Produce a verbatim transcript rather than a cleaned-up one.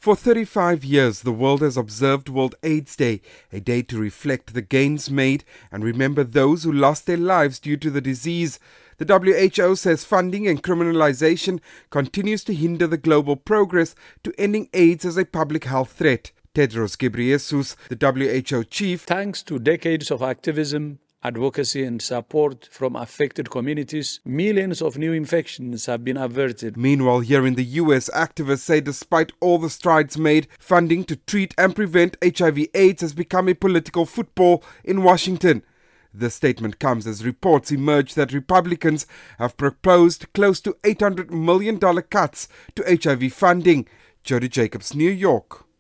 For thirty-five years, the world has observed World AIDS Day, a day to reflect the gains made and remember those who lost their lives due to the disease. The W H O says funding and criminalization continues to hinder the global progress to ending AIDS as a public health threat. Tedros Ghebreyesus, the W H O chief, thanks to decades of activism, advocacy and support from affected communities, millions of new infections have been averted. Meanwhile, here in the U S, activists say despite all the strides made, funding to treat and prevent H I V AIDS has become a political football in Washington. This statement comes as reports emerge that Republicans have proposed close to eight hundred million dollars cuts to H I V funding. Jody Jacobs, New York.